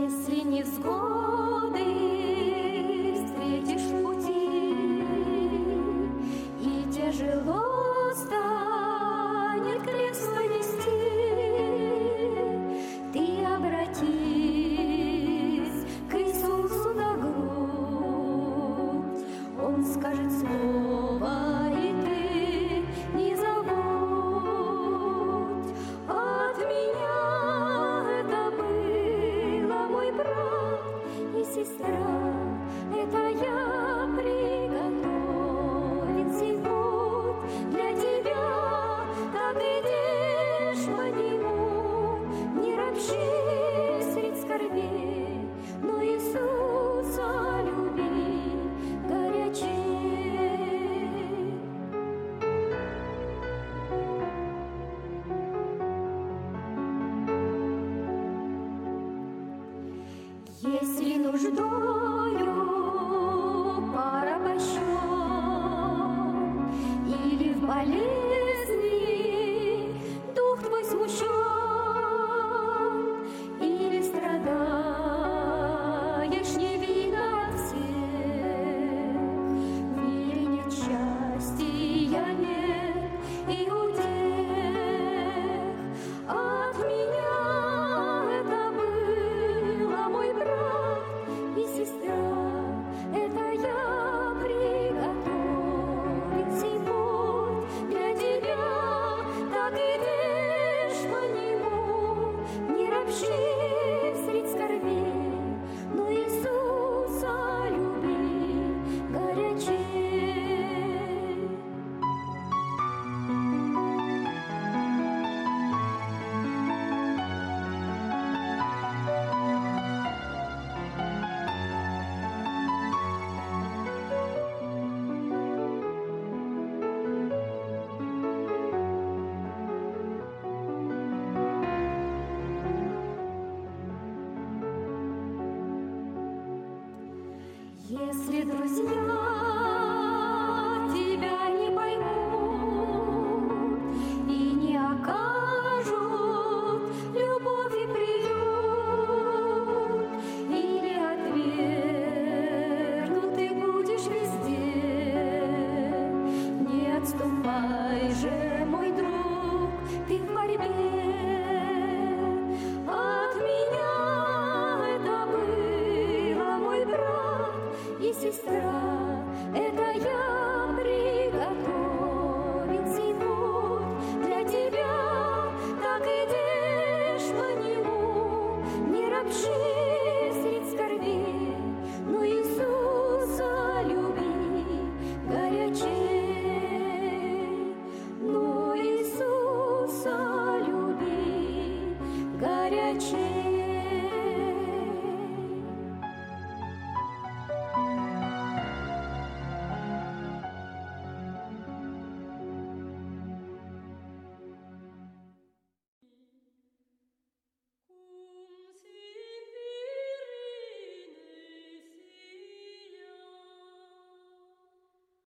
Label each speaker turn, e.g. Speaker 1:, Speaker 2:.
Speaker 1: Если невзгоды встретишь в пути, и тяжело станет кресло нести, ты обратись к Иисусу на грудь, Он скажет слово, и ты не забудь. От меня это было, мой брат и сестра, это я приготовил сей путь для тебя. Так идешь по нему, не ропщи средь скорбей, но Иисуса люби горячей. Если нуждою порабощен или в болезни дух твой смущен, или страдаешь невинно от всех, в мире нет счастья, нет и утех. От меня это было, мой брат и сестра, это я приготовил сей путь для тебя. Так идешь по нему, не ропщи средь скорбей, но Иисуса люби горячей. Если друзья тебя не поймут и не окажут любовь и приют, или отвергнут, ты будешь везде, не отступай же, мой друг, ты в борьбе. От меня это было, мой брат и сестра,